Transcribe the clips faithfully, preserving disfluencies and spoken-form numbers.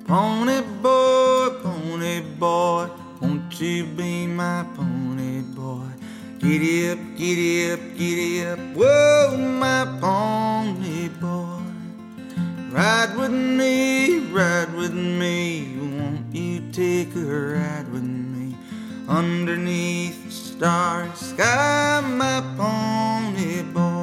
Pony boy, pony boy, won't you be my pony boy? Giddy up, giddy up, giddy up, whoa, my pony boy. Ride with me, ride with me, won't you take a ride with me? Underneath the starry sky, my pony boy.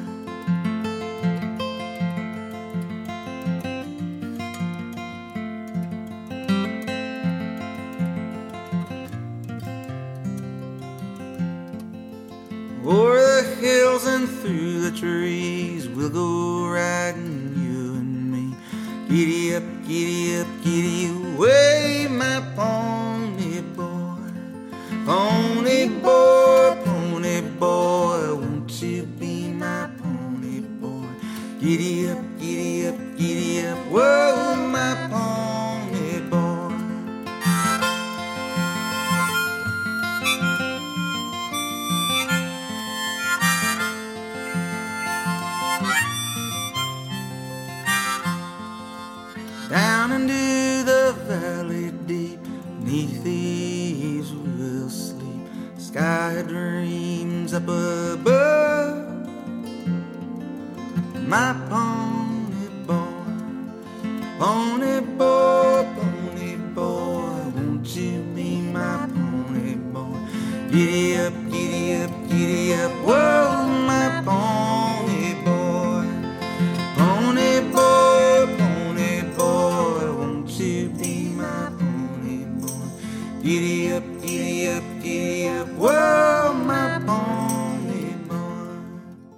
O'er the hills and through the trees, we'll go riding, you and me. Giddy up, giddy up, giddy away, my pony boy. Pony boy, pony boy, won't you be my pony boy? Giddy up, giddy up, giddy up, whoa, my pony boy. Down into the valley deep, neath the eaves we'll sleep. Sky dreams up above, my pony.